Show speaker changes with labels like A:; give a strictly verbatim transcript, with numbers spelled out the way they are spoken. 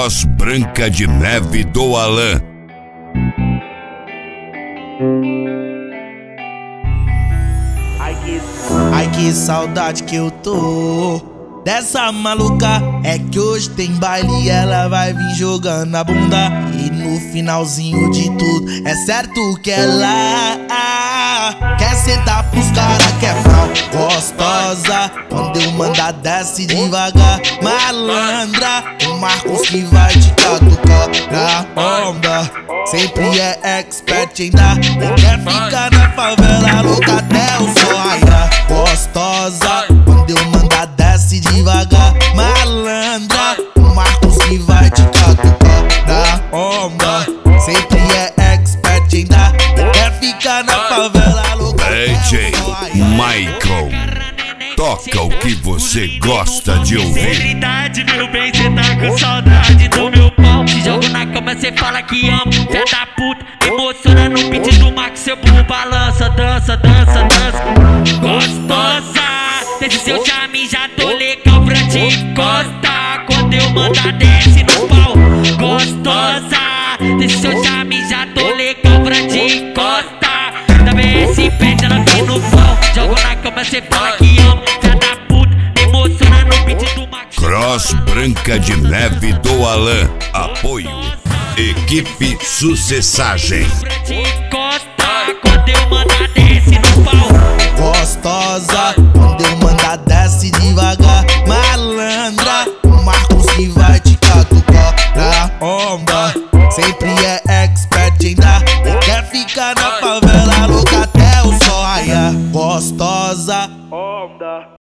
A: Cross Branca de Neve do Alan.
B: Ai que, ai que saudade que eu tô dessa maluca. É que hoje tem baile e ela vai vir jogando a bunda. E no finalzinho de tudo é certo que ela quer sentar pros cara que é pau gostosa. Quando eu mandar desce devagar, malandra. O Marcos que vai te catucar na onda. Sempre é expert ainda. Quer ficar na favela louca até o sol raiar. Gostosa, quando eu mandar desce devagar, malandra. O Marcos que vai te catucar na onda. Sempre é expert ainda. Quer ficar na favela louca
A: D J Michael, toca o que você gosta de ouvir.
C: Verdade, meu bem, cê tá com saudade do meu pau. Te jogo na cama, cê fala que ama, fé da puta. Emociona no beat do Max, seu burro balança, dança, dança, dança. Gostosa, desde seu charme já tô legal pra te encostar. Quando eu mandar desce no pau. Gostosa, desde seu charme já tô legal pra te encostar. Da B S pede, ela vem no pau. Jogo na cama, cê fala que ama, fé da puta. Emociona no beat do Max.
A: Cross Branca de Neve do Alan. Apoio Equipe Sucessagem.
C: Encosta, quando eu mandar desce no pau.
B: gostosa. Quando eu mandar desce devagar,